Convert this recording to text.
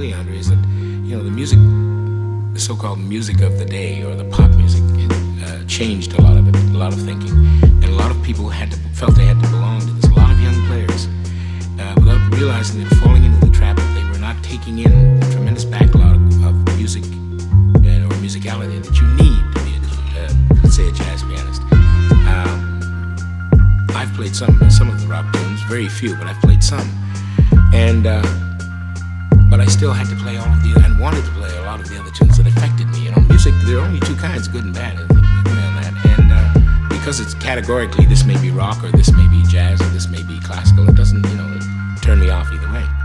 feeling, Andre, is that the music, the so-called music of the day, or the pop music, changed a lot of it, a lot of thinking, and a lot of people felt they had to belong to this. A lot of young players, without realizing that, falling into the trap that they were not taking in the tremendous backlog of music or musicality that you need to be, let's say, a jazz pianist. I've played some of the rock tunes, very few, but I've played some, and but I still had to play all of and wanted to play a lot of the other tunes that affected me. Music, there are only two kinds, good and bad. I think you know that, and because it's categorically, this may be rock, or this may be jazz, or this may be classical, it doesn't turn me off either way.